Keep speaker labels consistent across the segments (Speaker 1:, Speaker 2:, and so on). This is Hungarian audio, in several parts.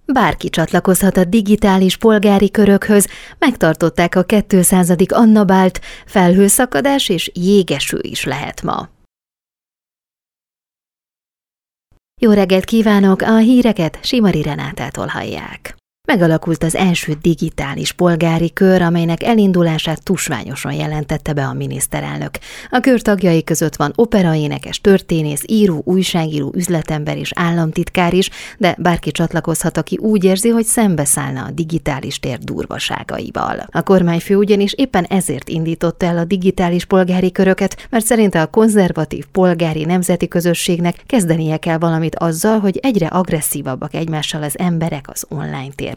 Speaker 1: Bárki csatlakozhat a digitális polgári körökhöz, megtartották a 200. Anna Bált, felhőszakadás és jégeső is lehet ma. Jó reggelt kívánok, a híreket Simari Renátától hallják. Megalakult az első digitális polgári kör, amelynek elindulását tusványosan jelentette be a miniszterelnök. A kör tagjai között van operaénekes, történész, író, újságíró, üzletember és államtitkár is, de bárki csatlakozhat, aki úgy érzi, hogy szembeszállna a digitális tér durvaságaival. A kormányfő ugyanis éppen ezért indította el a digitális polgári köröket, mert szerinte a konzervatív polgári nemzeti közösségnek kezdenie kell valamit azzal, hogy egyre agresszívabbak egymással az emberek az online térben.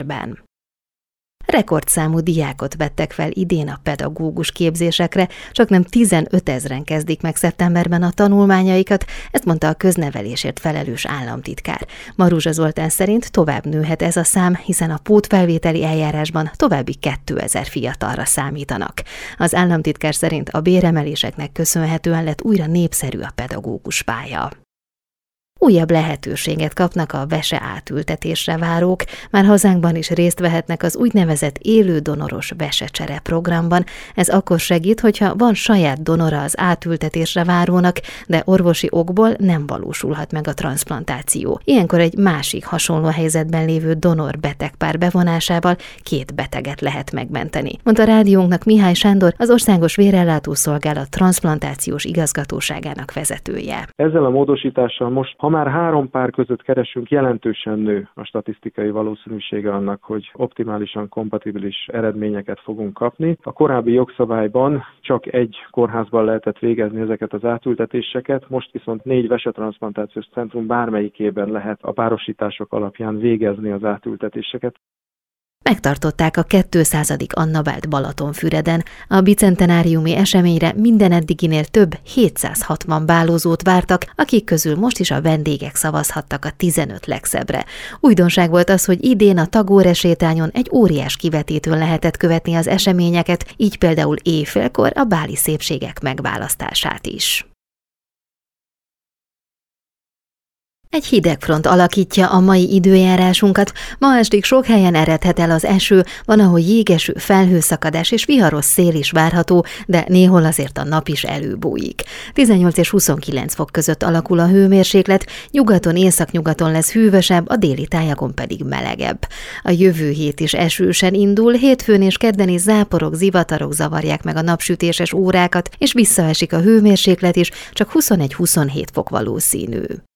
Speaker 1: Rekordszámú diákot vettek fel idén a pedagógus képzésekre, csaknem 15 000-en kezdik meg szeptemberben a tanulmányaikat, ezt mondta a köznevelésért felelős államtitkár. Maruzsa Zoltán szerint tovább nőhet ez a szám, hiszen a pótfelvételi eljárásban további 2000 fiatalra számítanak. Az államtitkár szerint a béremeléseknek köszönhetően lett újra népszerű a pedagógus pálya. Újabb lehetőséget kapnak a vese átültetésre várók, már hazánkban is részt vehetnek az úgynevezett élő donoros vesecsere programban. Ez akkor segít, hogyha van saját donora az átültetésre várónak, de orvosi okból nem valósulhat meg a transzplantáció. Ilyenkor egy másik hasonló helyzetben lévő donor-betegpár bevonásával 2 beteget lehet megmenteni, mondta rádiónknak Mihály Sándor, az Országos Vérellátószolgálat transzplantációs igazgatóságának vezetője.
Speaker 2: Ezzel a módosítással most, ha már 3 pár között keresünk, jelentősen nő a statisztikai valószínűsége annak, hogy optimálisan kompatibilis eredményeket fogunk kapni. A korábbi jogszabályban csak egy kórházban lehetett végezni ezeket az átültetéseket, most viszont 4 vesetranszplantációs centrum bármelyikében lehet a párosítások alapján végezni az átültetéseket.
Speaker 1: Megtartották a 200. Anna Bált Balatonfüreden. A bicentenáriumi eseményre minden eddiginél több 760 bálózót vártak, akik közül most is a vendégek szavazhattak a 15 legszebbre. Újdonság volt az, hogy idén a Tagore sétányon egy óriás kivetítőn lehetett követni az eseményeket, így például éjfélkor a báli szépségek megválasztását is. Egy hidegfront alakítja a mai időjárásunkat, ma estig sok helyen eredhet el az eső, van, ahol jégeső, felhőszakadás és viharos szél is várható, de néhol azért a nap is előbújik. 18 és 29 fok között alakul a hőmérséklet, nyugaton, északnyugaton lesz hűvösebb, a déli tájakon pedig melegebb. A jövő hét is esősen indul, hétfőn és kedden is záporok, zivatarok zavarják meg a napsütéses órákat, és visszaesik a hőmérséklet is, csak 21-27 fok valószínű.